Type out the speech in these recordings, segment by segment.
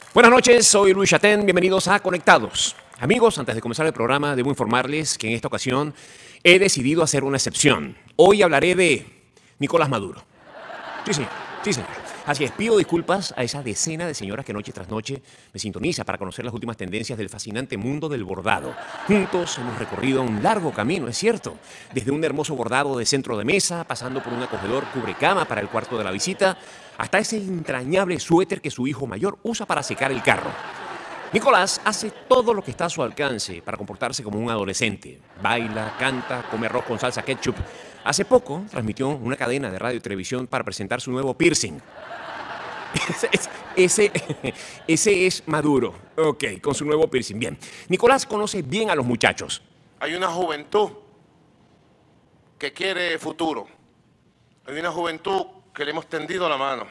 Buenas noches, soy Luis Chatén, bienvenidos a Conectados. Amigos, antes de comenzar el programa, debo informarles que en esta ocasión he decidido hacer una excepción. Hoy hablaré de Nicolás Maduro. Sí, señor. Así es, pido disculpas a esa decena de señoras que noche tras noche me sintoniza para conocer las últimas tendencias del fascinante mundo del bordado. Juntos hemos recorrido un largo camino, es cierto. Desde un hermoso bordado de centro de mesa, pasando por un acogedor cubrecama para el cuarto de la visita, hasta ese entrañable suéter que su hijo mayor usa para secar el carro. Nicolás hace todo lo que está a su alcance para comportarse como un adolescente. Baila, canta, come arroz con salsa ketchup. Hace poco transmitió una cadena de radio y televisión para presentar su nuevo piercing. Ese es Maduro. Ok, con su nuevo piercing. Bien. Nicolás conoce bien a los muchachos. Hay una juventud que quiere futuro. Hay una juventud que le hemos tendido la mano.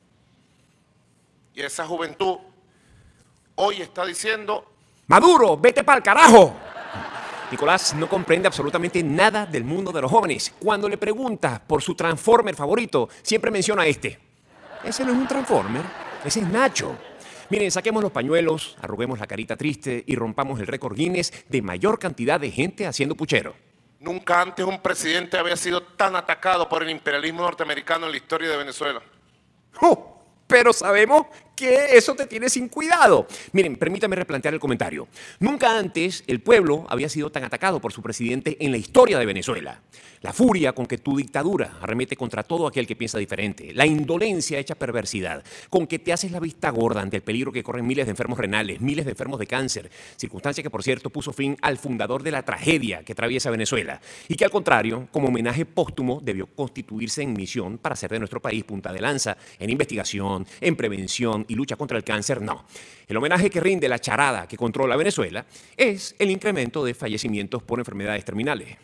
Y esa juventud hoy está diciendo: ¡Maduro, vete pa'l carajo! Nicolás no comprende absolutamente nada del mundo de los jóvenes. Cuando le pregunta por su Transformer favorito, siempre menciona este. Ese no es un Transformer, ese es Nacho. Miren, saquemos los pañuelos, arruguemos la carita triste y rompamos el récord Guinness de mayor cantidad de gente haciendo puchero. nunca antes un presidente había sido tan atacado por el imperialismo norteamericano en la historia de Venezuela. Pero sabemos que eso te tiene sin cuidado. Miren, permítame replantear el comentario. Nunca antes el pueblo había sido tan atacado por su presidente en la historia de Venezuela. La furia con que tu dictadura arremete contra todo aquel que piensa diferente. La indolencia hecha perversidad. Con que te haces la vista gorda ante el peligro que corren miles de enfermos renales, miles de enfermos de cáncer. Circunstancia que, por cierto, puso fin al fundador de la tragedia que atraviesa Venezuela. Y que, al contrario, como homenaje póstumo, debió constituirse en misión para hacer de nuestro país punta de lanza en investigación, en prevención y lucha contra el cáncer, no. El homenaje que rinde la charada que controla Venezuela es el incremento de fallecimientos por enfermedades terminales.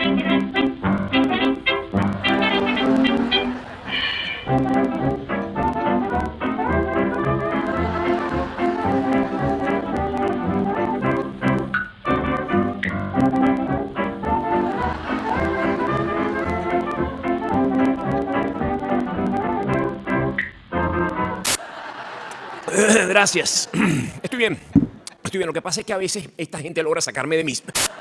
Gracias. Estoy bien. Lo que pasa es que a veces esta gente logra sacarme de mis...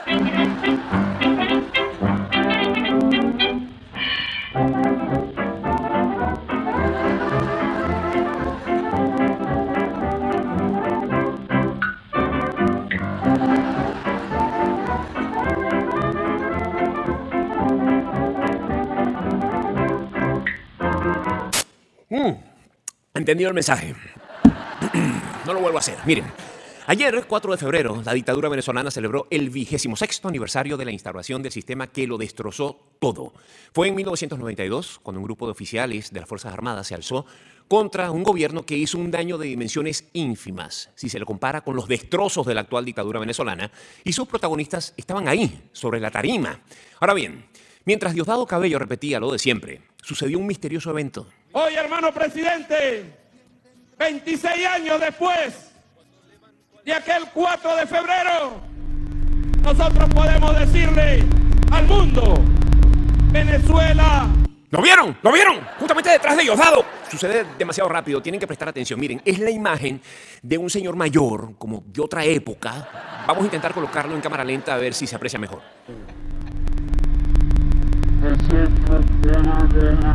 Entendido el mensaje. No lo vuelvo a hacer. Miren, ayer, 4 de febrero, la dictadura venezolana celebró el 26º aniversario de la instauración del sistema que lo destrozó todo. Fue en 1992 cuando un grupo de oficiales de las Fuerzas Armadas se alzó contra un gobierno que hizo un daño de dimensiones ínfimas, si se lo compara con los destrozos de la actual dictadura venezolana, y sus protagonistas estaban ahí, sobre la tarima. Ahora bien, mientras Diosdado Cabello repetía lo de siempre, sucedió un misterioso evento. Hoy, hermano presidente, 26 años después de aquel 4 de febrero, nosotros podemos decirle al mundo: Venezuela. ¿Lo vieron? ¿Lo vieron? Justamente detrás de Diosdado. Sucede demasiado rápido, tienen que prestar atención. Miren, es la imagen de un señor mayor, como de otra época. Vamos a intentar colocarlo en cámara lenta a ver si se aprecia mejor. Nosotros podemos decirle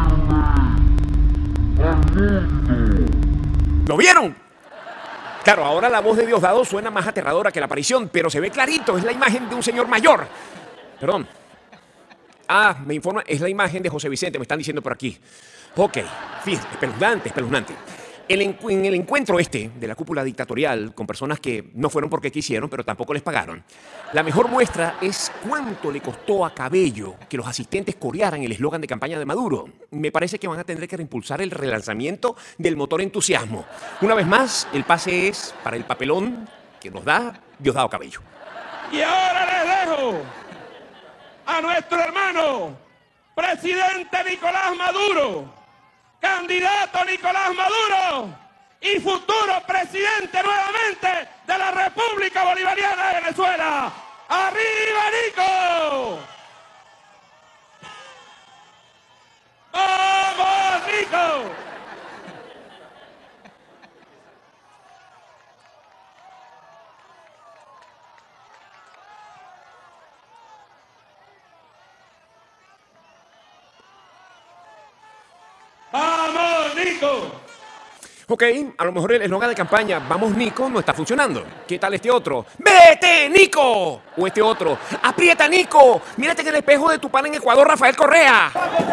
al mundo. ¿Lo vieron? Claro, ahora la voz de Diosdado suena más aterradora que la aparición, pero se ve clarito, es la imagen de un señor mayor. Perdón. Me informa, es la imagen de José Vicente, me están diciendo por aquí. Ok, fíjense, espeluznante. En el encuentro de la cúpula dictatorial con personas que no fueron porque quisieron, pero tampoco les pagaron, la mejor muestra es cuánto le costó a Cabello que los asistentes corearan el eslogan de campaña de Maduro. Me parece que van a tener que reimpulsar el relanzamiento del motor entusiasmo. Una vez más, el pase es para el papelón que nos da Diosdado Cabello. Y ahora les dejo a nuestro hermano presidente Nicolás Maduro, candidato Nicolás Maduro y futuro presidente nuevamente de la República Bolivariana de Venezuela. ¡Arriba, Nico! ¡Vamos, Nico! Nico. Ok, a lo mejor el eslogan de campaña "Vamos Nico" no está funcionando. ¿Qué tal este otro? ¡Vete, Nico! O este otro: ¡Aprieta, Nico! ¡Mírate en el espejo de tu pan en Ecuador, Rafael Correa!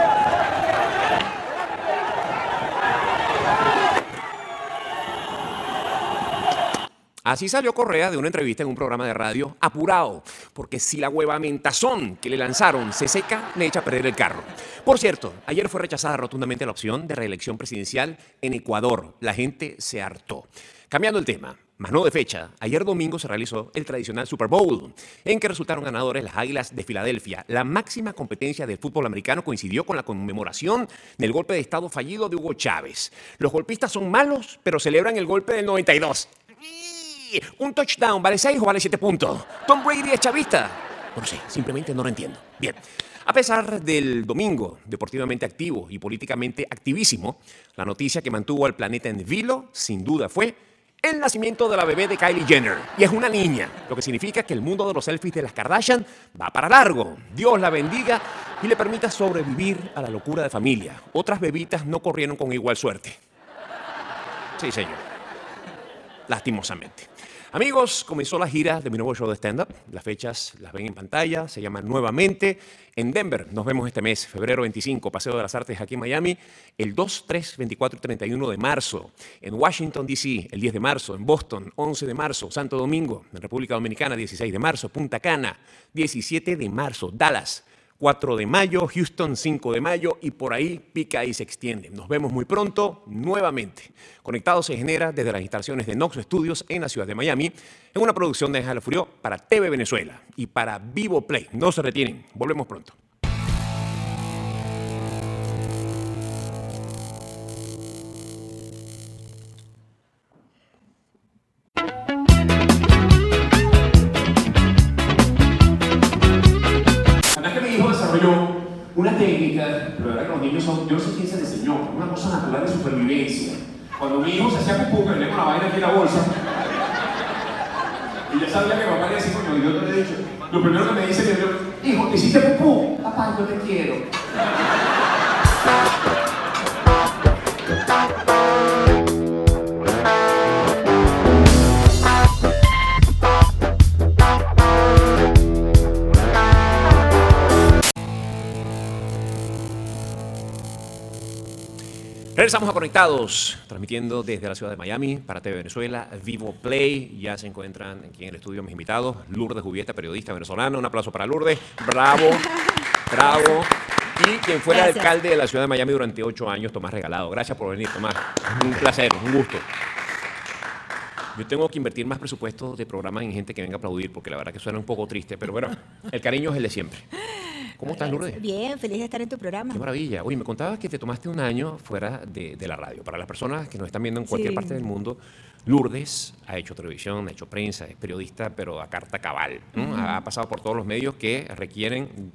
Así salió Correa de una entrevista en un programa de radio apurado, porque si la huevamentazón que le lanzaron se seca, le echa a perder el carro. Por cierto, ayer fue rechazada rotundamente la opción de reelección presidencial en Ecuador. La gente se hartó. Cambiando el tema, más no de fecha, ayer domingo se realizó el tradicional Super Bowl, en que resultaron ganadores las Águilas de Filadelfia. La máxima competencia del fútbol americano coincidió con la conmemoración del golpe de Estado fallido de Hugo Chávez. Los golpistas son malos, pero celebran el golpe del 92. ¿Un touchdown vale 6 o vale 7 puntos? ¿Tom Brady es chavista? No sé, simplemente no lo entiendo. Bien, a pesar del domingo deportivamente activo y políticamente activísimo, la noticia que mantuvo al planeta en vilo, sin duda, fue el nacimiento de la bebé de Kylie Jenner. Y es una niña, lo que significa que el mundo de los selfies de las Kardashian va para largo. Dios la bendiga y le permita sobrevivir a la locura de familia. Otras bebitas no corrieron con igual suerte. Sí, señor. Lastimosamente. Amigos, comenzó la gira de mi nuevo show de stand-up. Las fechas las ven en pantalla, se llama Nuevamente. En Denver nos vemos este mes, febrero 25, Paseo de las Artes aquí en Miami, el 2, 3, 24 y 31 de marzo. En Washington, D.C., el 10 de marzo. En Boston, 11 de marzo. Santo Domingo, en República Dominicana, 16 de marzo. Punta Cana, 17 de marzo. Dallas, 4 de mayo, Houston 5 de mayo y por ahí pica y se extiende. Nos vemos muy pronto nuevamente. Conectado se genera desde las instalaciones de Nox Studios en la ciudad de Miami, en una producción de Jalo Furió para TV Venezuela y para Vivo Play. No se retienen, volvemos pronto. Una técnica, pero la verdad que los niños son, yo no sé quién se les enseñó, una cosa natural de supervivencia. Cuando mi hijo se hacía pupú, me venía con la vaina aquí en la bolsa, y ya sabía que papá le decía, cuando yo te he dicho, lo primero que me dice es, hijo, ¿te hiciste pupú? Papá, yo te quiero. Regresamos a Conectados, transmitiendo desde la ciudad de Miami para TV Venezuela, Vivo Play. Ya se encuentran aquí en el estudio mis invitados, Lourdes Jubieta, periodista venezolana. Un aplauso para Lourdes. Bravo, bravo. Y quien fuera alcalde de la ciudad de Miami durante 8 años, Tomás Regalado. Gracias por venir, Tomás. Un placer, un gusto. Yo tengo que invertir más presupuesto de programas en gente que venga a aplaudir, porque la verdad que suena un poco triste, pero bueno, el cariño es el de siempre. ¿Cómo estás, Lourdes? Bien, feliz de estar en tu programa. Qué maravilla. Oye, me contabas que te tomaste un año fuera de la radio. Para las personas que nos están viendo en cualquier parte del mundo, Lourdes ha hecho televisión, ha hecho prensa, es periodista, pero a carta cabal, ¿no? Ha pasado por todos los medios que requieren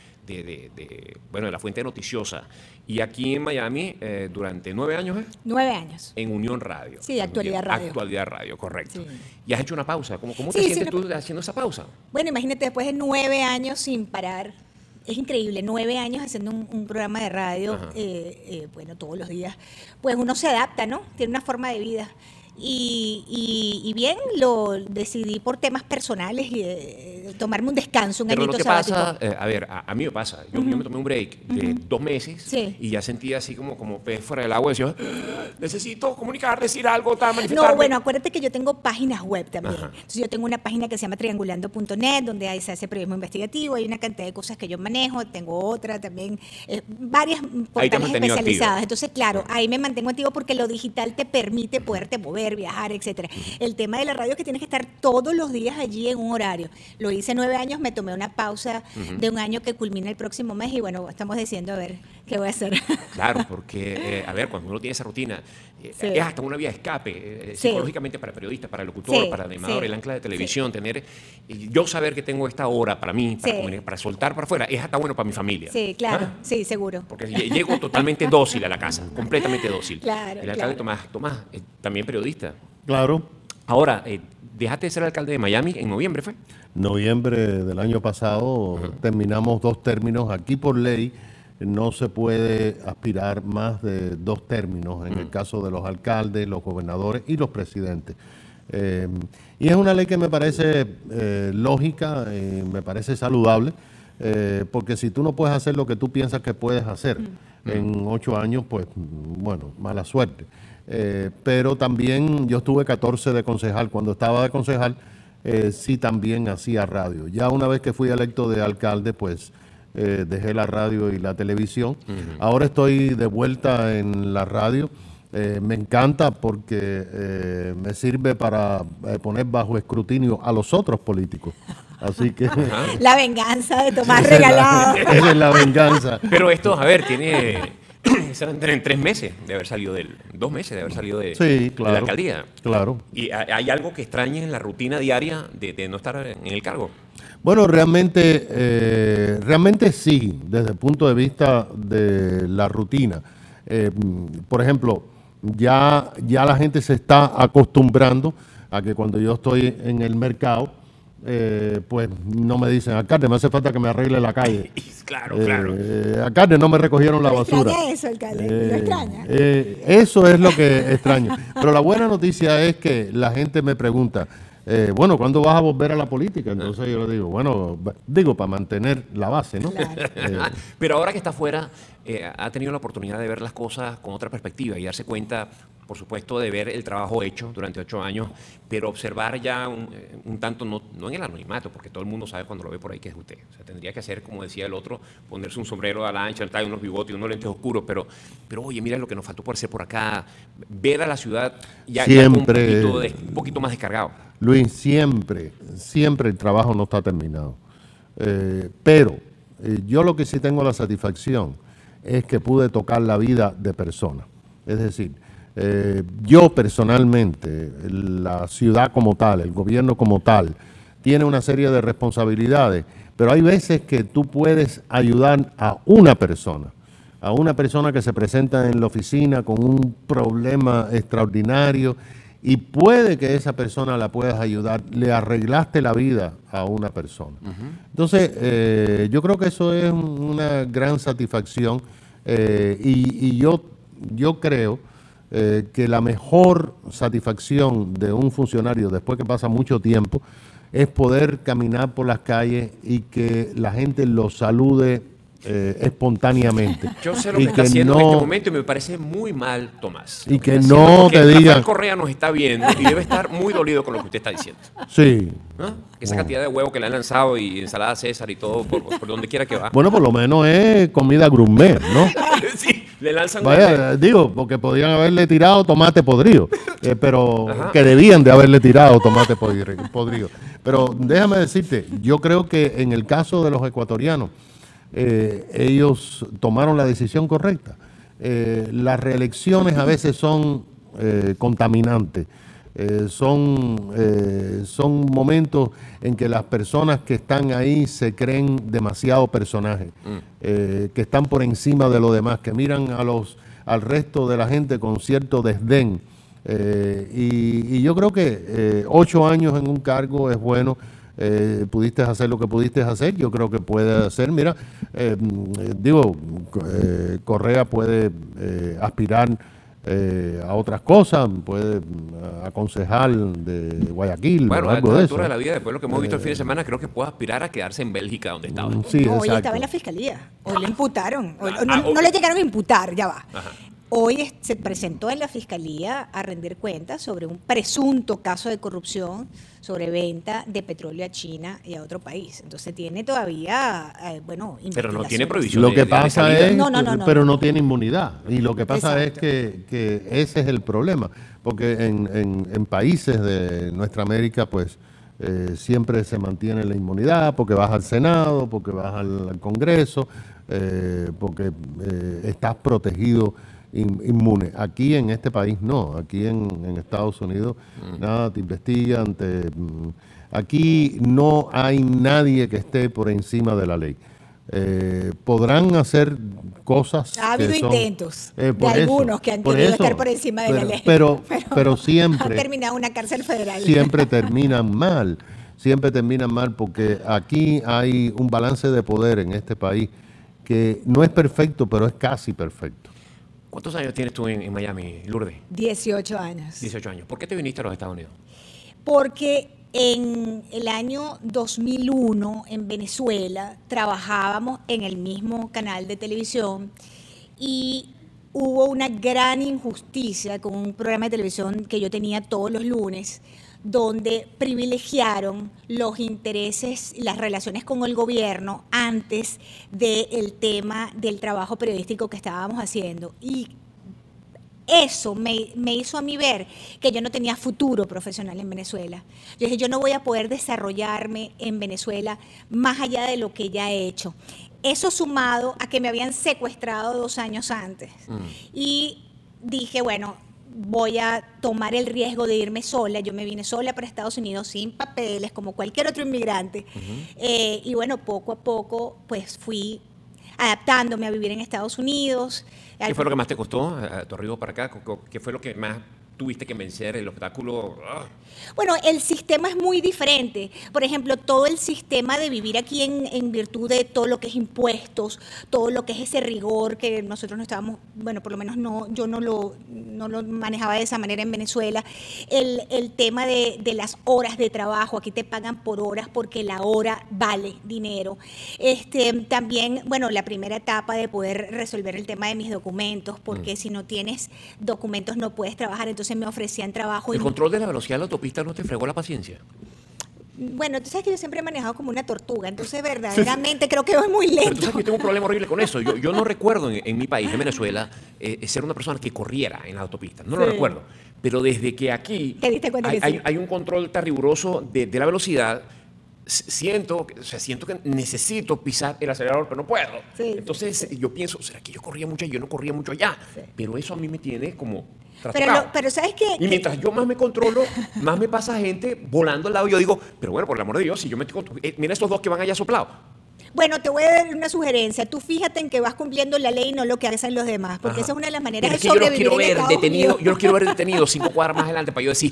de la fuente noticiosa. Y aquí en Miami, durante 9 años, 9 años. En Unión Radio. Sí, Actualidad Radio. Actualidad Radio, correcto. Sí. Y has hecho una pausa. ¿Cómo te sientes tú haciendo esa pausa? Bueno, imagínate, después de 9 años sin parar. Es increíble, 9 años haciendo un programa de radio, todos los días. Pues uno se adapta, ¿no? Tiene una forma de vida. Y bien, lo decidí por temas personales y tomarme un descanso, un añito sabático. Pero ¿no te pasa? A mí me pasa. Yo me tomé un break de 2 meses y ya sentía así como pez fuera del agua. Y decía, necesito comunicar, decir algo, manifestarme. No, bueno, acuérdate que yo tengo páginas web también. Entonces yo tengo una página que se llama triangulando.net, donde ahí se hace periodismo investigativo, hay una cantidad de cosas que yo manejo, tengo otra también, varias portales especializadas. Activo. Entonces, claro, ahí me mantengo activo porque lo digital te permite poderte mover, viajar, etcétera. El tema de la radio es que tienes que estar todos los días allí en un horario. Lo hice 9 años, me tomé una pausa de 1 año que culmina el próximo mes y bueno, estamos diciendo a ver qué voy a hacer. Claro, porque, cuando uno tiene esa rutina, es hasta una vía de escape, psicológicamente para periodistas, para el locutor, para el animador, el ancla de televisión, yo saber que tengo esta hora para mí, para soltar para afuera, es hasta bueno para mi familia. Sí, claro, sí, seguro. Porque llego totalmente dócil a la casa, completamente dócil. Claro, el alcalde Tomás, también periodista. Claro. Ahora, dejaste de ser alcalde de Miami en noviembre, ¿fue? Noviembre del año pasado terminamos 2 términos aquí por ley. no se puede aspirar más de 2 términos en el caso de los alcaldes, los gobernadores y los presidentes. Y es una ley que me parece lógica, me parece saludable, porque si tú no puedes hacer lo que tú piensas que puedes hacer en 8 años, pues bueno, mala suerte. Pero también yo estuve 14 de concejal. Cuando estaba de concejal, sí también hacía radio. Ya una vez que fui electo de alcalde, pues dejé la radio y la televisión. Ahora estoy de vuelta en la radio. Me encanta porque me sirve para poner bajo escrutinio a los otros políticos. Así que La venganza de Tomás esa es la- Regalado. esa es la venganza. Pero esto, a ver, serán en 3 meses de haber salido 2 meses de haber salido de, Sí, de claro. la alcaldía. Claro. ¿Y hay algo que extrañes en la rutina diaria de no estar en el cargo? Bueno, realmente sí, desde el punto de vista de la rutina. Por ejemplo, ya la gente se está acostumbrando a que cuando yo estoy en el mercado, pues no me dicen, alcalde, me hace falta que me arregle la calle. Claro, claro. Alcalde, no me recogieron la ¿Lo basura. extraña eso, alcalde? ¿Lo extraña? Eso es lo que extraño. Pero la buena noticia es que la gente me pregunta, bueno, ¿cuándo vas a volver a la política? Entonces yo le digo, bueno, para mantener la base, ¿no? Claro. Pero ahora que está afuera, ha tenido la oportunidad de ver las cosas con otra perspectiva y darse cuenta, por supuesto, de ver el trabajo hecho durante 8 años, pero observar ya un tanto, no en el anonimato, porque todo el mundo sabe cuando lo ve por ahí que es usted. O sea, tendría que hacer, como decía el otro, ponerse un sombrero a la ancha, unos bigotes y unos lentes oscuros, pero oye, mira lo que nos faltó por hacer por acá, ver a la ciudad ya Siempre. con un poquito más descargado. Luis, siempre el trabajo no está terminado. Pero yo lo que sí tengo la satisfacción es que pude tocar la vida de personas. Es decir, yo personalmente, la ciudad como tal, el gobierno como tal, tiene una serie de responsabilidades, pero hay veces que tú puedes ayudar a una persona que se presenta en la oficina con un problema extraordinario y puede que esa persona la puedas ayudar, le arreglaste la vida a una persona. Entonces, yo creo que eso es una gran satisfacción y yo creo que la mejor satisfacción de un funcionario después que pasa mucho tiempo es poder caminar por las calles y que la gente lo salude espontáneamente. Yo sé lo Y que está que haciendo en no- este momento y me parece muy mal, Tomás. Y Lo que está no haciendo porque te Rafael digan- Correa nos está viendo y debe estar muy dolido con lo que usted está diciendo. Sí. ¿No? Esa cantidad de huevos que le han lanzado y ensalada César y todo, por donde quiera que va. Bueno, por lo menos es comida gourmet, ¿no? Sí, le lanzan Vaya, digo, porque podrían haberle tirado tomate podrido, pero Ajá. que debían de haberle tirado tomate podrido. Pero déjame decirte, yo creo que en el caso de los ecuatorianos, ellos tomaron la decisión correcta. Las reelecciones a veces son contaminantes. Son momentos en que las personas que están ahí se creen demasiado personajes, que están por encima de lo demás, que miran al resto de la gente con cierto desdén. Y yo creo que 8 años en un cargo es bueno. Pudiste hacer lo que pudiste hacer, yo creo que puede hacer. Mira, Correa puede aspirar a otras cosas, puede aconsejar de Guayaquil Bueno, o a algo esta de altura eso. de la vida, después de lo que hemos visto el fin de semana, creo que puede aspirar a quedarse en Bélgica, donde estaba. Sí, No, hoy exacto. estaba en la fiscalía. Hoy le imputaron. Ah, No ok. le llegaron a imputar, ya va. Ajá. Hoy se presentó en la fiscalía a rendir cuentas sobre un presunto caso de corrupción sobre venta de petróleo a China y a otro país. Entonces tiene todavía, Pero no tiene investigaciones. prohibición. Lo de- que de pasa salida. es, No, pero no. no tiene inmunidad. Y lo que pasa Exacto. es que ese es el problema. Porque en países de nuestra América, pues siempre se mantiene la inmunidad, porque vas al Senado, porque vas al Congreso, porque estás protegido inmune. Aquí en este país no. Aquí en Estados Unidos nada te investigan. Aquí no hay nadie que esté por encima de la ley. Podrán hacer cosas. Ha habido que son, intentos de por eso, algunos que han por querido eso. estar por encima de la ley. Pero han siempre, terminado en una cárcel federal. siempre terminan mal. Siempre terminan mal porque aquí hay un balance de poder en este país que no es perfecto, pero es casi perfecto. ¿Cuántos años tienes tú en Miami, Lourdes? 18 años. 18 años. ¿Por qué te viniste a los Estados Unidos? Porque en el año 2001 en Venezuela trabajábamos en el mismo canal de televisión y hubo una gran injusticia con un programa de televisión que yo tenía todos los lunes, donde privilegiaron los intereses y las relaciones con el gobierno antes del tema del trabajo periodístico que estábamos haciendo. Y eso me hizo a mí ver que yo no tenía futuro profesional en Venezuela. Yo dije, yo no voy a poder desarrollarme en Venezuela más allá de lo que ya he hecho. Eso sumado a que me habían secuestrado 2 años antes. Y dije, bueno, voy a tomar el riesgo de irme sola. Yo me vine sola para Estados Unidos sin papeles, como cualquier otro inmigrante. Y bueno, poco a poco, pues fui adaptándome a vivir en Estados Unidos. ¿Qué fue lo que más te costó a tu arribo para acá? ¿Qué fue lo que más tuviste que vencer, el obstáculo? Bueno, el sistema es muy diferente. Por ejemplo, todo el sistema de vivir aquí en virtud de todo lo que es impuestos, todo lo que es ese rigor que nosotros no estábamos, bueno, por lo menos no, yo no lo manejaba de esa manera en Venezuela. El tema de las horas de trabajo, aquí te pagan por horas porque la hora vale dinero. También, bueno, la primera etapa de poder resolver el tema de mis documentos, porque si no tienes documentos no puedes trabajar, entonces me ofrecían trabajo. ¿El control de la velocidad de la autopista no te fregó la paciencia? Bueno, tú sabes que yo siempre he manejado como una tortuga, entonces verdaderamente creo que voy muy lento. Pero tú sabes que yo tengo un problema horrible con eso. Yo no recuerdo en mi país, en Venezuela, ser una persona que corriera en la autopista. No lo recuerdo. Pero desde que aquí ¿Te diste cuenta que sí? hay un control tan riguroso de la velocidad, siento que necesito pisar el acelerador, pero no puedo. Sí, Entonces yo pienso, ¿será que yo corría mucho y yo no corría mucho allá? Sí. Pero eso a mí me tiene como trastocado. Pero ¿sabes qué? Y mientras yo más me controlo, más me pasa gente volando al lado. Y yo digo, pero bueno, por el amor de Dios, si yo me mira estos dos que van allá soplados. Bueno, te voy a dar una sugerencia. Tú fíjate en que vas cumpliendo la ley y no lo que hacen los demás, porque esa es una de las maneras Pero de es que yo los sobrevivir quiero en ver Estados detenidos, Unidos. yo los quiero ver detenidos 5 cuadras más adelante para yo decir,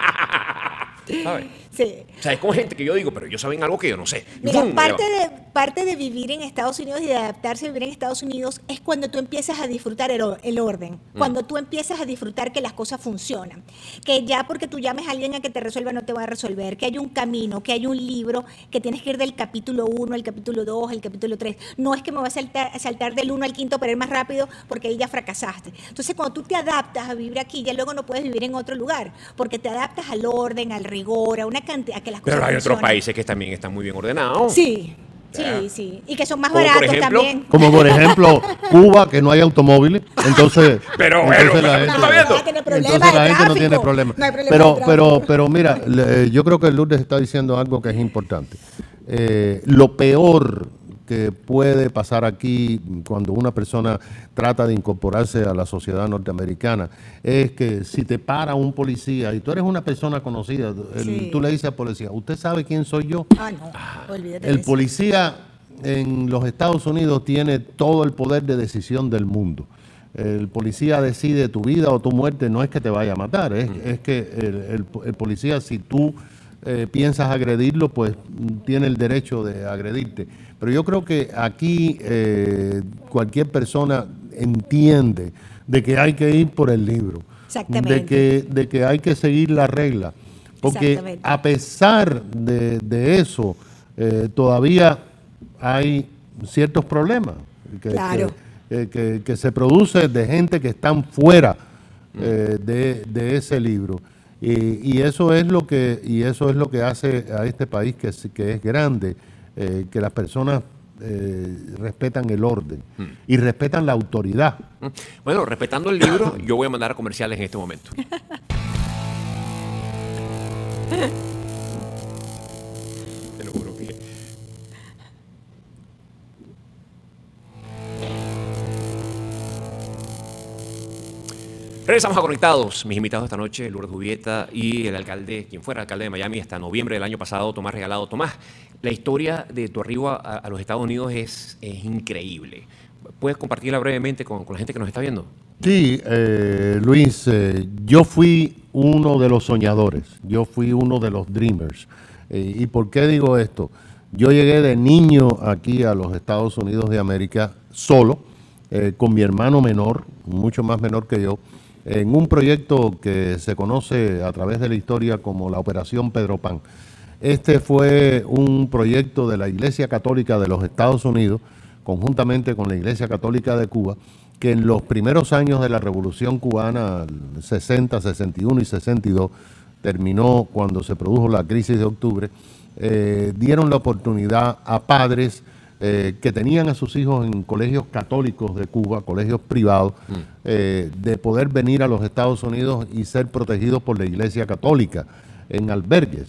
¿sabes? Sí. O sea, es como gente que yo digo, pero ellos saben algo que yo no sé. Mira, ¡Bum! parte de vivir en Estados Unidos y de adaptarse a vivir en Estados Unidos es cuando tú empiezas a disfrutar el orden, cuando tú empiezas a disfrutar que las cosas funcionan, que ya porque tú llames a alguien a que te resuelva no te va a resolver, que hay un camino, que hay un libro, que tienes que ir del capítulo 1 al capítulo 2, al capítulo 3. No es que me voy a saltar del 1 al 5 para ir más rápido porque ahí ya fracasaste. Entonces, cuando tú te adaptas a vivir aquí, ya luego no puedes vivir en otro lugar, porque te adaptas al orden, al rigor, a una cantidad, a que las cosas Pero hay otros funcionen. países que también están muy bien ordenados. Sí. Ya. Sí, y que son más Como por baratos ejemplo, también. Como por ejemplo Cuba, que no hay automóviles, entonces, Pero bueno, entonces pero ¿tú estás viendo? No tiene problema entonces la de gente no tiene tráfico. problema. No hay problema de tráfico. Pero mira, yo creo que Lourdes está diciendo algo que es importante. Lo peor que puede pasar aquí cuando una persona trata de incorporarse a la sociedad norteamericana es que si te para un policía y tú eres una persona conocida, Sí. tú le dices al policía, ¿usted sabe quién soy yo? Ah, no, olvídate El de eso. policía en los Estados Unidos tiene todo el poder de decisión del mundo. El policía decide tu vida o tu muerte, no es que te vaya a matar, es que el policía, si tú piensas agredirlo, pues tiene el derecho de agredirte. Pero yo creo que aquí cualquier persona entiende de que hay que ir por el libro, Exactamente. de que hay que seguir la regla. Porque Exactamente. a pesar de eso, todavía hay ciertos problemas Claro. que se producen de gente que están fuera de ese libro. Y eso es lo que hace a este país que es grande, que las personas respetan el orden y respetan la autoridad. Bueno, respetando el libro, yo voy a mandar a comerciales en este momento. Te lo juro que... Regresamos a Conectados. Mis invitados esta noche, Lourdes Jubieta y el alcalde, quien fuera alcalde de Miami hasta noviembre del año pasado, Tomás Regalado. Tomás, la historia de tu arribo a los Estados Unidos es increíble. ¿Puedes compartirla brevemente con la gente que nos está viendo? Sí, Luis, yo fui uno de los soñadores, yo fui uno de los dreamers. ¿Y por qué digo esto? Yo llegué de niño aquí a los Estados Unidos de América solo, con mi hermano menor, mucho más menor que yo, en un proyecto que se conoce a través de la historia como la Operación Pedro Pan. Este fue un proyecto de la Iglesia Católica de los Estados Unidos, conjuntamente con la Iglesia Católica de Cuba, que en los primeros años de la Revolución Cubana, 60, 61 y 62, terminó cuando se produjo la crisis de octubre, dieron la oportunidad a padres que tenían a sus hijos en colegios católicos de Cuba, colegios privados, de poder venir a los Estados Unidos y ser protegidos por la Iglesia Católica en albergues.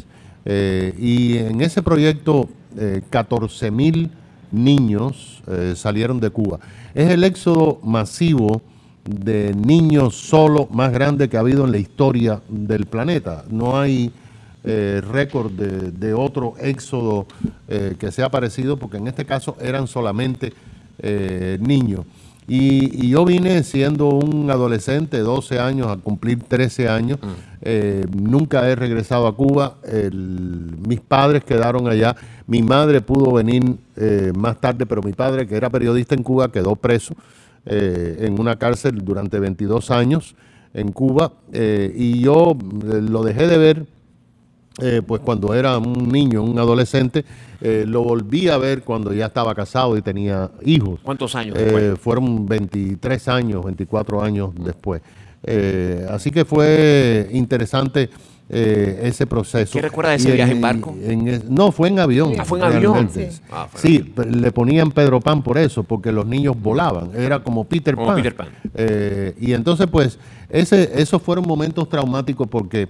Y en ese proyecto 14,000 niños salieron de Cuba. Es el éxodo masivo de niños solo más grande que ha habido en la historia del planeta. No hay récord de otro éxodo que sea parecido, porque en este caso eran solamente niños. Y yo vine siendo un adolescente, 12 años, a cumplir 13 años. Nunca he regresado a Cuba. Mis padres quedaron allá. Mi madre pudo venir más tarde, pero mi padre, que era periodista en Cuba, quedó preso en una cárcel durante 22 años en Cuba. Y yo lo dejé de ver pues cuando era un niño, un adolescente. Lo volví a ver cuando ya estaba casado y tenía hijos. ¿Cuántos años después? Fueron 23 años, 24 años después. Así que fue interesante ese proceso. ¿Qué recuerda de ese viaje en barco? No, fue en avión. Ah, ¿fue en avión? Sí, Sí. Le ponían Pedro Pan por eso, porque los niños volaban. Era como Peter Pan. Y entonces, pues, esos fueron momentos traumáticos porque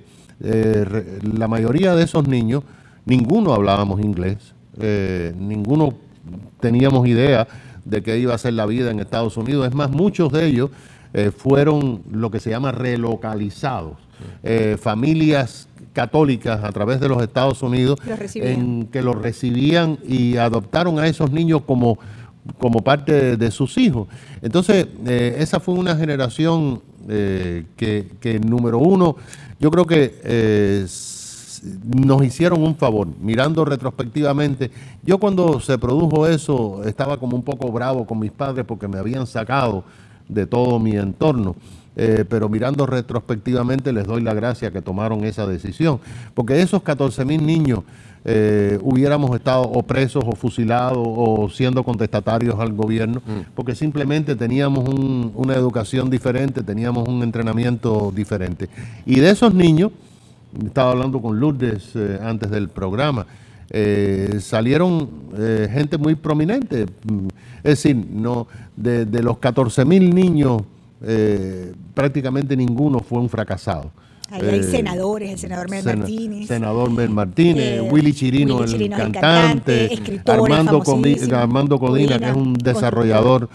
la mayoría de esos niños, ninguno hablábamos inglés. Ninguno teníamos idea de qué iba a ser la vida en Estados Unidos. Es más, muchos de ellos fueron lo que se llama relocalizados. Familias católicas a través de los Estados Unidos que los recibían y adoptaron a esos niños como parte de sus hijos. Entonces, esa fue una generación que número uno, yo creo que nos hicieron un favor, mirando retrospectivamente. Yo cuando se produjo eso estaba como un poco bravo con mis padres porque me habían sacado de todo mi entorno, pero mirando retrospectivamente les doy la gracia que tomaron esa decisión, porque esos 14,000 niños hubiéramos estado o presos o fusilados o siendo contestatarios al gobierno, porque simplemente teníamos una educación diferente, teníamos un entrenamiento diferente. Y de esos niños, estaba hablando con Lourdes antes del programa, salieron gente muy prominente. Es decir, no, de los 14,000 niños, prácticamente ninguno fue un fracasado. Ahí hay senadores, el senador Mel Martínez. Senador Mel Martínez, Willy Chirino, el cantante, escritores Armando Codina, que es un desarrollador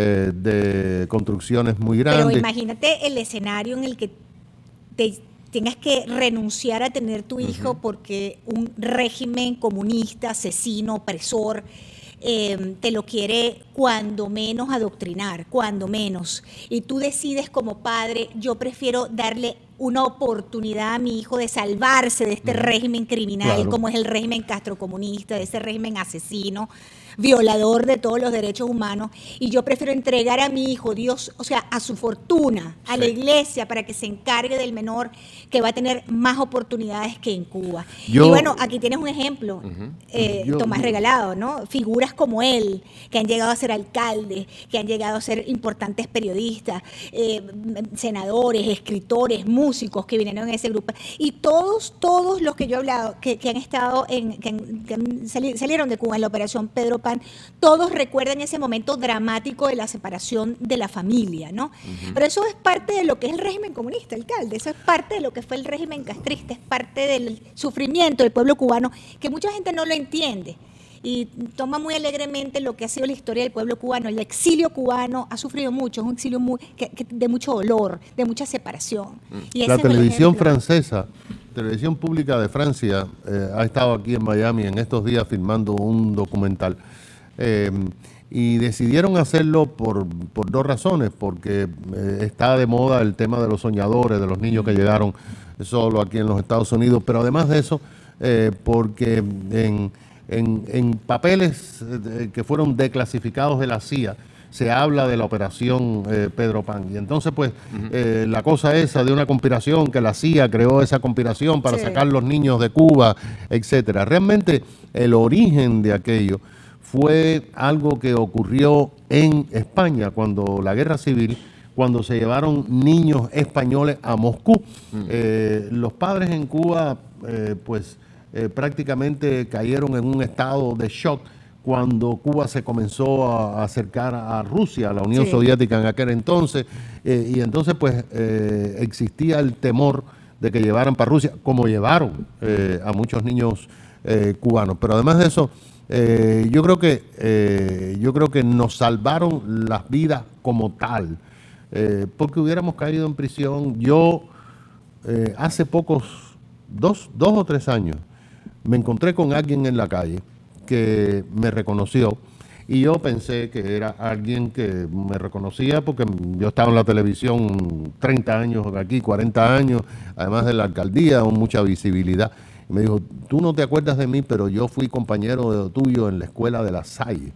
de construcciones muy grandes. Pero imagínate el escenario en el que tengas que renunciar a tener tu hijo porque un régimen comunista, asesino, opresor, te lo quiere cuando menos adoctrinar, cuando menos. Y tú decides como padre, yo prefiero darle una oportunidad a mi hijo de salvarse de este régimen criminal, claro, como es el régimen castrocomunista, de ese régimen asesino, violador de todos los derechos humanos, y yo prefiero entregar a mi hijo, Dios, o sea, a su fortuna, a la iglesia, para que se encargue del menor, que va a tener más oportunidades que en Cuba. Y bueno, aquí tienes un ejemplo, Tomás Regalado, ¿no? Figuras como él, que han llegado a ser alcaldes, que han llegado a ser importantes periodistas, senadores, escritores, músicos que vinieron en ese grupo, y todos los que yo he hablado, que han estado salieron de Cuba en la Operación Pedro Pan, todos recuerdan ese momento dramático de la separación de la familia, ¿no? Pero eso es parte de lo que es el régimen comunista, alcalde, eso es parte de lo que fue el régimen castrista, es parte del sufrimiento del pueblo cubano, que mucha gente no lo entiende y toma muy alegremente lo que ha sido la historia del pueblo cubano. El exilio cubano ha sufrido mucho, es un exilio de mucho dolor, de mucha separación. Y la televisión francesa, televisión pública de Francia, ha estado aquí en Miami en estos días filmando un documental. Y decidieron hacerlo por dos razones, porque está de moda el tema de los soñadores, de los niños que llegaron solo aquí en los Estados Unidos, pero además de eso, porque en papeles que fueron declasificados de la CIA, se habla de la operación Pedro Pan. Y entonces, pues, la cosa esa de una conspiración que la CIA creó esa conspiración para sacar los niños de Cuba, etcétera. Realmente el origen de aquello fue algo que ocurrió en España cuando la guerra civil, cuando se llevaron niños españoles a Moscú. Los padres en Cuba, prácticamente cayeron en un estado de shock cuando Cuba se comenzó a acercar a Rusia, a la Unión Soviética en aquel entonces, y entonces pues existía el temor de que llevaran para Rusia, como llevaron a muchos niños cubanos. Pero además de eso, yo creo que nos salvaron las vidas como tal, porque hubiéramos caído en prisión. Yo hace pocos, 2 o 3 años, me encontré con alguien en la calle que me reconoció y yo pensé que era alguien que me reconocía porque yo estaba en la televisión 30 años aquí, 40 años, además de la alcaldía, con mucha visibilidad. Y me dijo, tú no te acuerdas de mí, pero yo fui compañero tuyo en la escuela de La Salle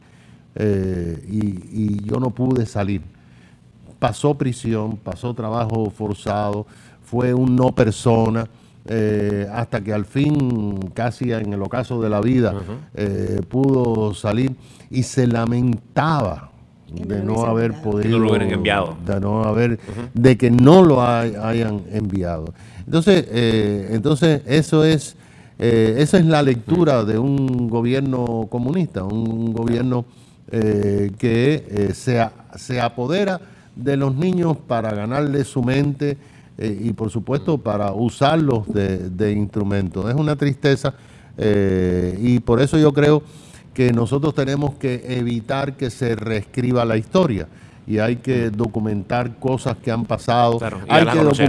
y yo no pude salir. Pasó prisión, pasó trabajo forzado, fue un no persona. Hasta que al fin, casi en el ocaso de la vida, pudo salir y se lamentaba de no haber podido, que no lo hubieran enviado, de no haber, de que no lo hayan enviado. Entonces esa es la lectura de un gobierno comunista, un gobierno que se apodera de los niños para ganarle su mente. Y por supuesto para usarlos de instrumentos. Es una tristeza y por eso yo creo que nosotros tenemos que evitar que se reescriba la historia y hay que documentar cosas que han pasado, hay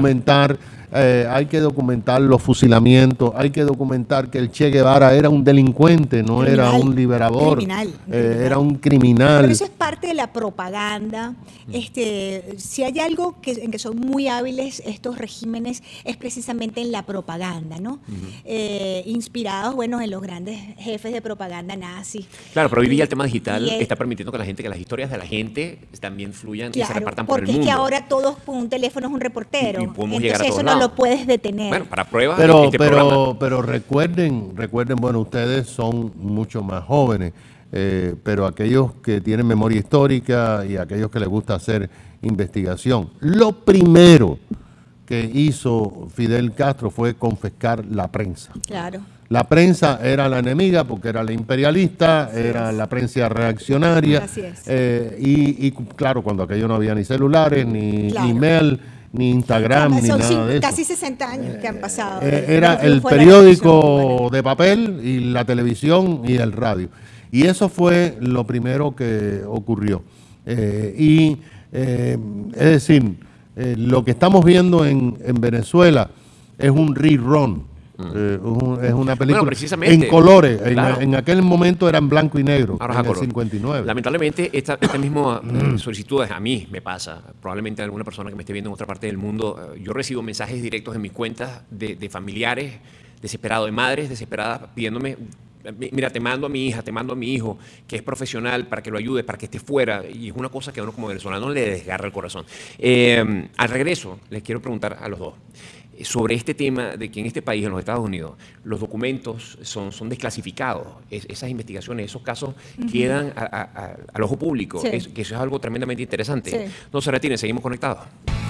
que documentar los fusilamientos, hay que documentar que el Che Guevara era un delincuente, no era un liberador, era un criminal. Pero eso es parte de la propaganda. Si hay algo en que son muy hábiles estos regímenes es precisamente en la propaganda, ¿no? Inspirados, bueno, en los grandes jefes de propaganda nazi. Claro, pero hoy día el tema digital está permitiendo que las historias de la gente también fluyan y se repartan por el mundo. Porque es que ahora todos con un teléfono es un reportero. Y podemos entonces llegar a todos eso lados. no lo puedes detener. Bueno, para pruebas pero recuerden, bueno, ustedes son mucho más jóvenes, pero aquellos que tienen memoria histórica y aquellos que les gusta hacer investigación, lo primero que hizo Fidel Castro fue confiscar la prensa. Claro. La prensa era la enemiga porque era la imperialista, era la prensa reaccionaria. Así es. Y claro, cuando aquello no había ni celulares, ni email, ni Instagram, ni nada de eso. Casi 60 años que han pasado. Era el periódico de papel y la televisión y el radio. Y eso fue lo primero que ocurrió. Es decir, lo que estamos viendo en Venezuela es un rerun. Es una película en colores. Claro. En aquel momento era en blanco y negro, ahora en el 59. Lamentablemente, esta misma solicitud a mí me pasa. Probablemente a alguna persona que me esté viendo en otra parte del mundo. Yo recibo mensajes directos en mis cuentas de familiares desesperados, de madres desesperadas pidiéndome, mira, te mando a mi hija, te mando a mi hijo, que es profesional, para que lo ayude, para que esté fuera. Y es una cosa que a uno como venezolano le desgarra el corazón. Al regreso, les quiero preguntar a los dos sobre este tema de que en este país, en los Estados Unidos, los documentos son desclasificados. Esas investigaciones, esos casos quedan al ojo público, que eso es algo tremendamente interesante. Sí. No se retiren, seguimos conectados.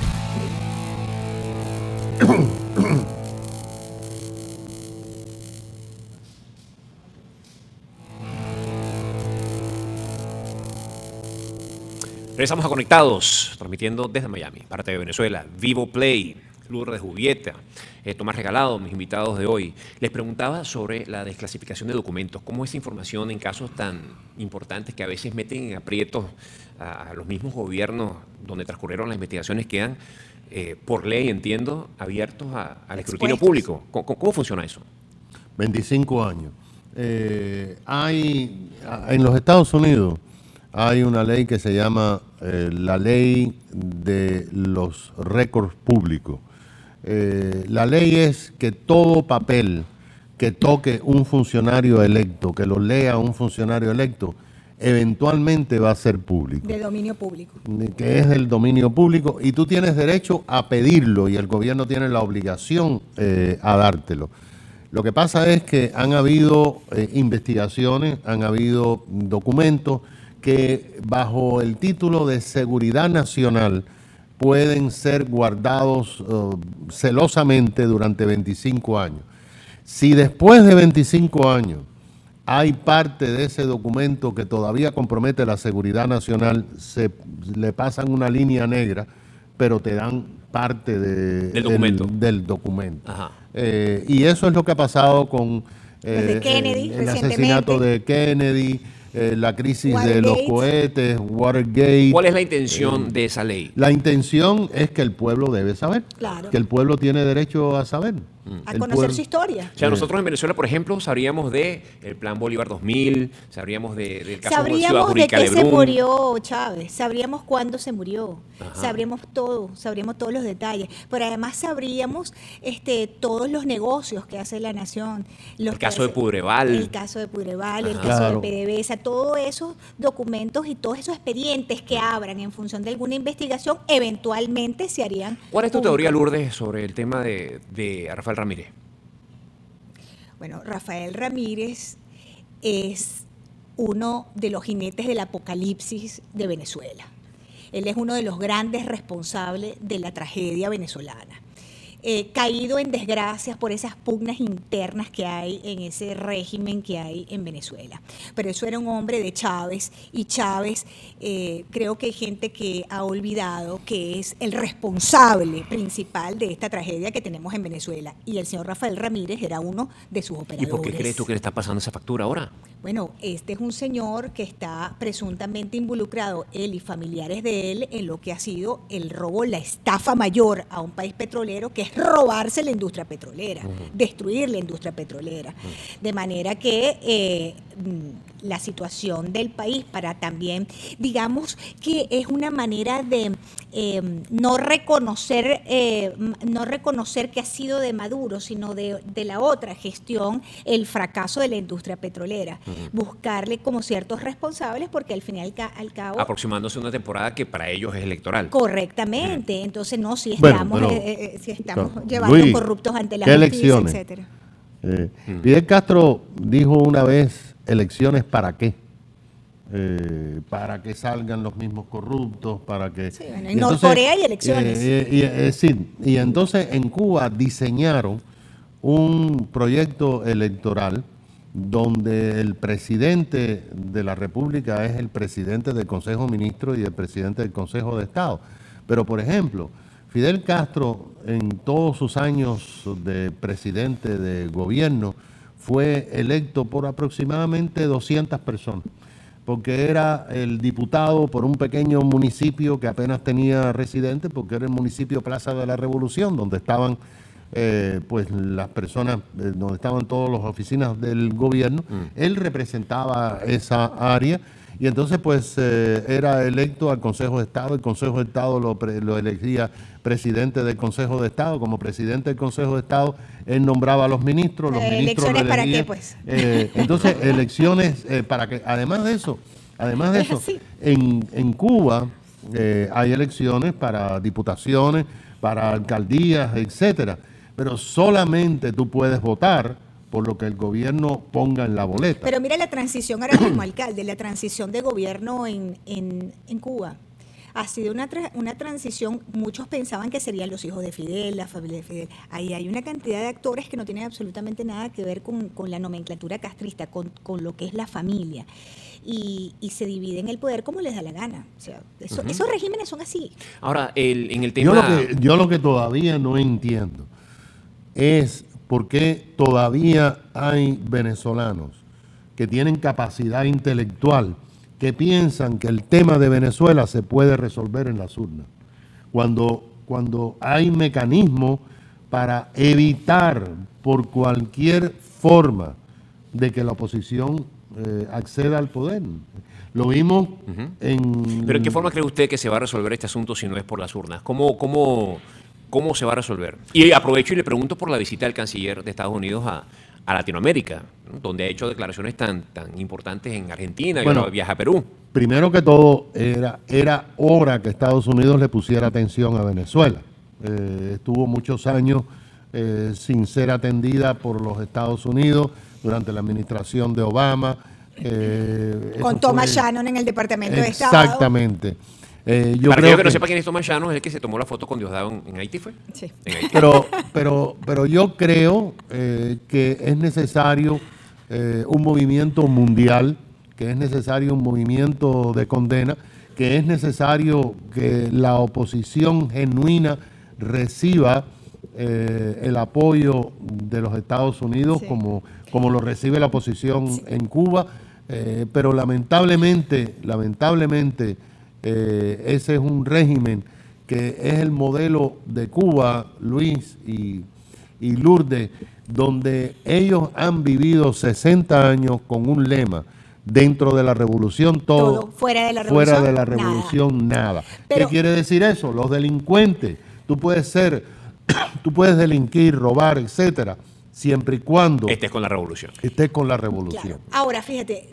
Regresamos a Conectados, transmitiendo desde Miami, para TV Venezuela, Vivo Play, Lourdes Jubieta, Tomás Regalado, mis invitados de hoy. Les preguntaba sobre la desclasificación de documentos, cómo esa información en casos tan importantes que a veces meten en aprietos a los mismos gobiernos donde transcurrieron las investigaciones quedan, por ley, entiendo, abiertos al escrutinio público. ¿Cómo funciona eso? 25 años. En los Estados Unidos hay una ley que se llama la ley de los récords públicos. La ley es que todo papel que toque un funcionario electo, que lo lea un funcionario electo, eventualmente va a ser público, De dominio público. que es del dominio público, y tú tienes derecho a pedirlo y el gobierno tiene la obligación a dártelo. Lo que pasa es que han habido investigaciones, han habido documentos que bajo el título de seguridad nacional pueden ser guardados celosamente durante 25 años. Si después de 25 años hay parte de ese documento que todavía compromete la seguridad nacional, le pasan una línea negra, pero te dan parte del documento. Ajá. Y eso es lo que ha pasado con de Kennedy, el asesinato de Kennedy, la crisis de los cohetes, Watergate. ¿Cuál es la intención de esa ley? La intención es que el pueblo debe saber, Claro. que el pueblo tiene derecho a saber. A El conocer pueblo- su historia. O sea, nosotros en Venezuela, por ejemplo, sabríamos de el Plan Bolívar 2000, sabríamos del caso de Ciudad Sabríamos de Jurídica qué de se Brum. murió Chávez, sabríamos cuándo se murió, sabríamos todo, sabríamos todos los detalles, pero además sabríamos todos los negocios que hace la nación. El caso de Pudreval. El caso de Pudreval, el Ajá. caso Claro. de PDVSA, todos esos documentos y todos esos expedientes que abran en función de alguna investigación, eventualmente se harían. ¿Cuál es tu públicos. teoría, Lourdes, sobre el tema de Rafael Ramírez? Bueno, Rafael Ramírez es uno de los jinetes del apocalipsis de Venezuela. Él es uno de los grandes responsables de la tragedia venezolana. Caído en desgracias por esas pugnas internas que hay en ese régimen que hay en Venezuela. Pero eso era un hombre de Chávez, y Chávez, creo que hay gente que ha olvidado que es el responsable principal de esta tragedia que tenemos en Venezuela. Y el señor Rafael Ramírez era uno de sus ¿Y operadores. por qué crees tú que le está pasando esa factura ahora? Bueno, este es un señor que está presuntamente involucrado, él y familiares de él, en lo que ha sido el robo, la estafa mayor a un país petrolero, que es robarse la industria petrolera, destruir la industria petrolera. De manera que la situación del país, para también, digamos que es una manera de no reconocer que ha sido de Maduro, sino de la otra gestión, el fracaso de la industria petrolera. Buscarle como ciertos responsables, porque al final al cabo... Aproximándose a una temporada que para ellos es electoral. Correctamente. Entonces, no, si Bueno, estamos, pero, si estamos claro. llevando Luis, corruptos ante la ¿qué justicia, elecciones? etcétera. Fidel Castro dijo una vez, ¿elecciones para qué? Para que salgan los mismos corruptos, para que... Sí, bueno, en Norcorea hay elecciones. Sí, y entonces en Cuba diseñaron un proyecto electoral donde el presidente de la República es el presidente del Consejo de Ministros y el presidente del Consejo de Estado. Pero, por ejemplo, Fidel Castro, en todos sus años de presidente de gobierno, fue electo por aproximadamente 200 personas, porque era el diputado por un pequeño municipio que apenas tenía residentes, porque era el municipio Plaza de la Revolución, donde estaban pues las personas, donde estaban todas las oficinas del gobierno. Él representaba esa área, y entonces pues era electo al Consejo de Estado. El Consejo de Estado lo elegía presidente del Consejo de Estado. Como presidente del Consejo de Estado, él nombraba a los ministros, los ministros lo ¿Elecciones para elegían. qué, pues? Entonces, elecciones para que, además de eso, Es así. en Cuba hay elecciones para diputaciones, para alcaldías, etcétera, pero solamente tú puedes votar por lo que el gobierno ponga en la boleta. Pero mira la transición ahora mismo, alcalde, la transición de gobierno en Cuba. Ha sido una transición, muchos pensaban que serían los hijos de Fidel, la familia de Fidel. Ahí hay una cantidad de actores que no tienen absolutamente nada que ver con la nomenclatura castrista, con lo que es la familia. Y se dividen el poder como les da la gana. O sea, esos regímenes son así. Ahora, en el tema... Yo lo que todavía no entiendo es por qué todavía hay venezolanos que tienen capacidad intelectual, que piensan que el tema de Venezuela se puede resolver en las urnas, cuando hay mecanismos para evitar por cualquier forma de que la oposición acceda al poder. Lo vimos en... ¿Pero en qué forma cree usted que se va a resolver este asunto si no es por las urnas? ¿Cómo se va a resolver? Y aprovecho y le pregunto por la visita del canciller de Estados Unidos a Latinoamérica, ¿no? Donde ha hecho declaraciones tan importantes en Argentina, y Bueno, ahora viaja a Perú. Primero que todo, era hora que Estados Unidos le pusiera atención a Venezuela. Estuvo muchos años sin ser atendida por los Estados Unidos durante la administración de Obama. Con Thomas Shannon en el Departamento de Estado. Exactamente. Yo Para creo aquellos que no sepa quién es Tomás Llano, es el que se tomó la foto con Diosdado en Haití, ¿fue? Sí. En Haití. pero yo creo que es necesario un movimiento mundial, que es necesario un movimiento de condena, que es necesario que la oposición genuina reciba el apoyo de los Estados Unidos, Sí. como lo recibe la oposición en Cuba, pero lamentablemente ese es un régimen que es el modelo de Cuba, Luis y Lourdes, donde ellos han vivido 60 años con un lema: dentro de la revolución todo, fuera de la fuera de la revolución, revolución nada. Pero- ¿Qué quiere decir eso? Los delincuentes, tú puedes delinquir, robar, etcétera, siempre y cuando Este es con la revolución. estés con la revolución. Claro. Ahora, fíjate,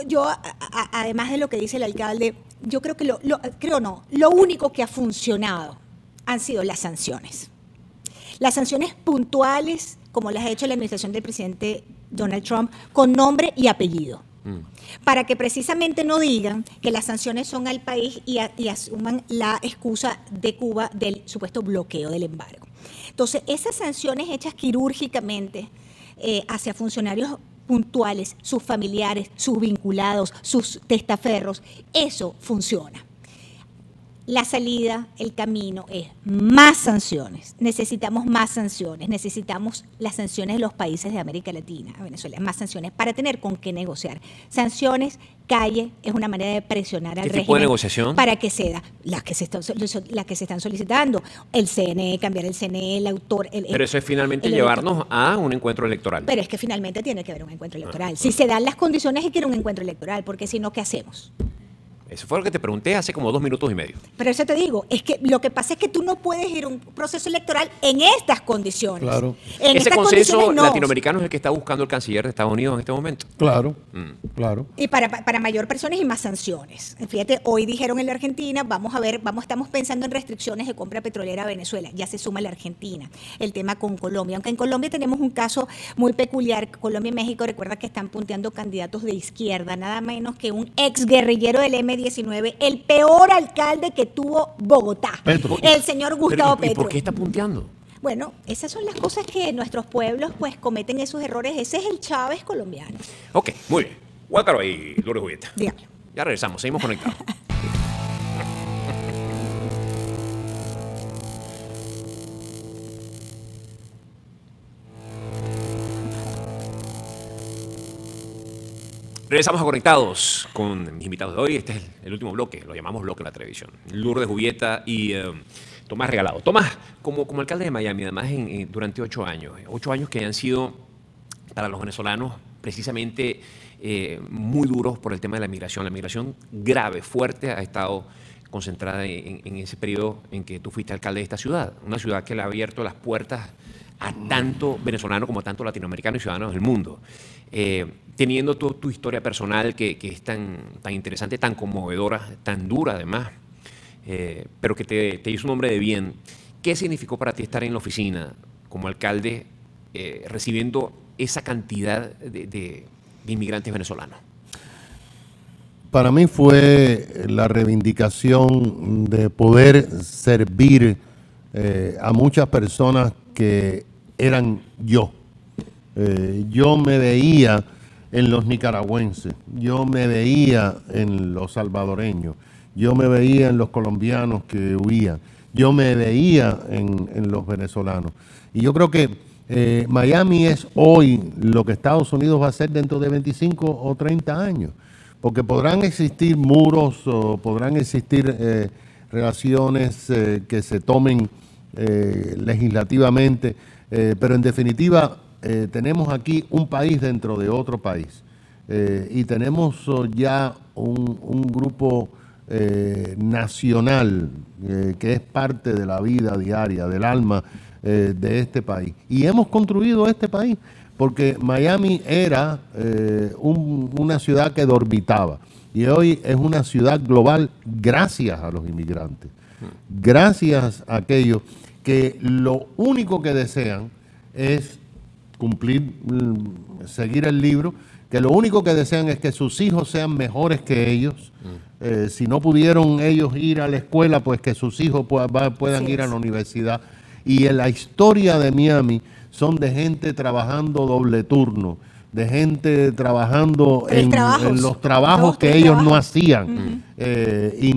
además de lo que dice el alcalde, yo creo que lo único que ha funcionado han sido las sanciones. Las sanciones puntuales, como las ha hecho la administración del presidente Donald Trump, con nombre y apellido. Para que precisamente no digan que las sanciones son al país y asuman la excusa de Cuba del supuesto bloqueo del embargo. Entonces, esas sanciones hechas quirúrgicamente hacia funcionarios puntuales, sus familiares, sus vinculados, sus testaferros, eso funciona. La salida, el camino es más sanciones. Necesitamos más sanciones. Necesitamos las sanciones de los países de América Latina, a Venezuela, más sanciones para tener con qué negociar. Sanciones, calle, es una manera de presionar al ¿Qué régimen. tipo de negociación? Para que ceda. Las que se están solicitando. El CNE, cambiar el CNE, el autor. Pero eso es finalmente el llevarnos a un encuentro electoral. Pero es que finalmente tiene que haber un encuentro electoral. Si se dan las condiciones y quiere un encuentro electoral, porque si no, ¿qué hacemos? Eso fue lo que te pregunté hace como 2 minutos y medio. Pero eso te digo, es que lo que pasa es que tú no puedes ir a un proceso electoral en estas condiciones. Claro. En Ese estas consenso condiciones no. latinoamericano es el que está buscando el canciller de Estados Unidos en este momento. Claro, claro. Y para mayor presiones y más sanciones. Fíjate, hoy dijeron en la Argentina, estamos pensando en restricciones de compra petrolera a Venezuela. Ya se suma la Argentina. El tema con Colombia. Aunque en Colombia tenemos un caso muy peculiar. Colombia y México, recuerda que están punteando candidatos de izquierda, nada menos que un ex guerrillero del M-19, el peor alcalde que tuvo Bogotá, Petro. el señor Gustavo ¿Y Petro. por qué está punteando? Bueno, esas son las cosas que nuestros pueblos pues cometen esos errores. Ese es el Chávez colombiano. Ok, muy bien. Guácaro ahí, Lourdes Julieta. Dígalo. Ya regresamos, seguimos conectados. Regresamos a Conectados con mis invitados de hoy. Este es el último bloque, lo llamamos bloque de la televisión. Lourdes Julieta y Tomás Regalado. Tomás, como alcalde de Miami, además durante 8 años, 8 años que han sido para los venezolanos precisamente muy duros por el tema de la migración. La migración grave, fuerte, ha estado concentrada en ese periodo en que tú fuiste alcalde de esta ciudad. Una ciudad que le ha abierto las puertas a tanto venezolano como a tanto latinoamericano y ciudadanos del mundo. Teniendo tu historia personal que es tan interesante, tan conmovedora, tan dura además, pero que te hizo un hombre de bien, ¿qué significó para ti estar en la oficina como alcalde recibiendo esa cantidad de inmigrantes venezolanos? Para mí fue la reivindicación de poder servir a muchas personas que eran yo. Yo me veía en los nicaragüenses, yo me veía en los salvadoreños, yo me veía en los colombianos que huían, yo me veía en los venezolanos. Y yo creo que Miami es hoy lo que Estados Unidos va a ser dentro de 25 o 30 años, porque podrán existir muros o podrán existir relaciones que se tomen legislativamente, pero en definitiva tenemos aquí un país dentro de otro país y tenemos ya un grupo nacional que es parte de la vida diaria, del alma de este país. Y hemos construido este país, porque Miami era una ciudad que orbitaba. Y hoy es una ciudad global gracias a los inmigrantes. Gracias a aquellos que lo único que desean es cumplir, seguir el libro, que lo único que desean es que sus hijos sean mejores que ellos. Si no pudieron ellos ir a la escuela, pues que sus hijos puedan ir a la universidad. Y en la historia de Miami son de gente trabajando doble turno, de gente trabajando en los trabajos que ellos no hacían y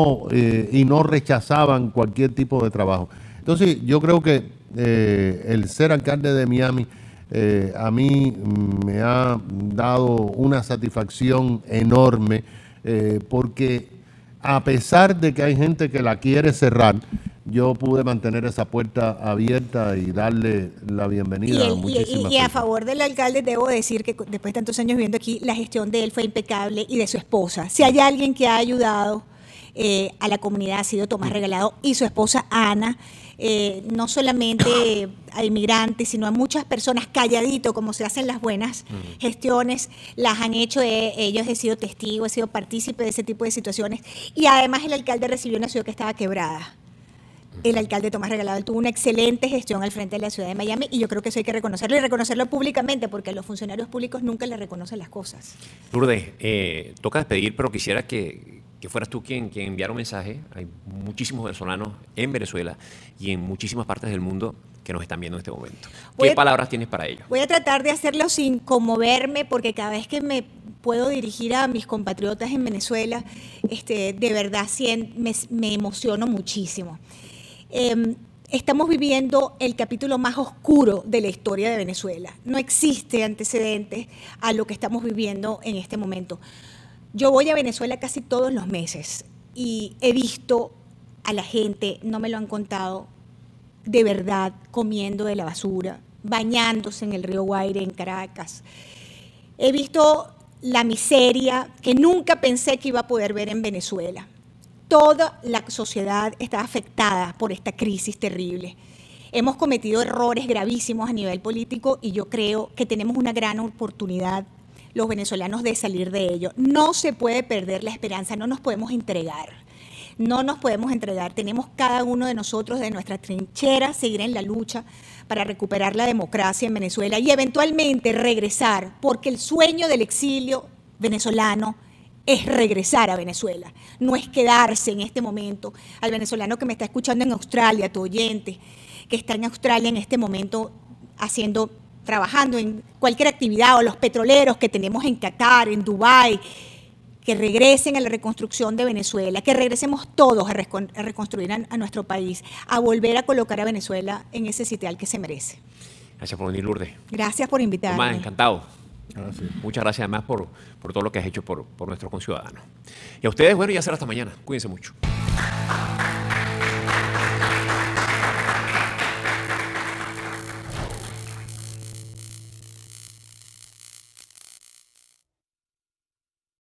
no rechazaban cualquier tipo de trabajo. Entonces yo creo que el ser alcalde de Miami a mí me ha dado una satisfacción enorme, porque a pesar de que hay gente que la quiere cerrar, yo pude mantener esa puerta abierta y darle la bienvenida a muchísimas y a personas. favor del alcalde debo decir que después de tantos años viviendo aquí, la gestión de él fue impecable, y de su esposa. Si hay alguien que ha ayudado a la comunidad, ha sido Tomás Regalado y su esposa Ana. No solamente a inmigrantes, sino a muchas personas calladito, como se hacen las buenas gestiones, las han hecho ellos. He sido testigo, he sido partícipe de ese tipo de situaciones, y además el alcalde recibió una ciudad que estaba quebrada. El alcalde Tomás Regalado, él tuvo una excelente gestión al frente de la ciudad de Miami, y yo creo que eso hay que reconocerlo, y reconocerlo públicamente, porque a los funcionarios públicos nunca les reconocen las cosas. Lourdes, toca despedir, pero quisiera que fueras tú quien enviara un mensaje. Hay muchísimos venezolanos en Venezuela y en muchísimas partes del mundo que nos están viendo en este momento. ¿Qué palabras tienes para ellos? Voy a tratar de hacerlo sin conmoverme, porque cada vez que me puedo dirigir a mis compatriotas en Venezuela, de verdad me emociono muchísimo. Estamos viviendo el capítulo más oscuro de la historia de Venezuela. No existe antecedente a lo que estamos viviendo en este momento. Yo voy a Venezuela casi todos los meses y he visto a la gente, no me lo han contado, de verdad, comiendo de la basura, bañándose en el río Guaire en Caracas. He visto la miseria que nunca pensé que iba a poder ver en Venezuela. Toda la sociedad está afectada por esta crisis terrible. Hemos cometido errores gravísimos a nivel político, y yo creo que tenemos una gran oportunidad los venezolanos de salir de ello. No se puede perder la esperanza, no nos podemos entregar. No nos podemos entregar. Tenemos cada uno de nosotros, de nuestra trinchera, seguir en la lucha para recuperar la democracia en Venezuela y eventualmente regresar, porque el sueño del exilio venezolano es regresar a Venezuela, no es quedarse en este momento. Al venezolano que me está escuchando en Australia, tu oyente, que está en Australia en este momento trabajando en cualquier actividad, o los petroleros que tenemos en Qatar, en Dubái, que regresen a la reconstrucción de Venezuela, que regresemos todos a reconstruir a nuestro país, a volver a colocar a Venezuela en ese sitial que se merece. Gracias por venir, Lourdes. Gracias por invitarme. Tomás, encantado. Gracias. Muchas gracias además por todo lo que has hecho por nuestros conciudadanos. Y a ustedes, bueno, ya será hasta mañana. Cuídense mucho.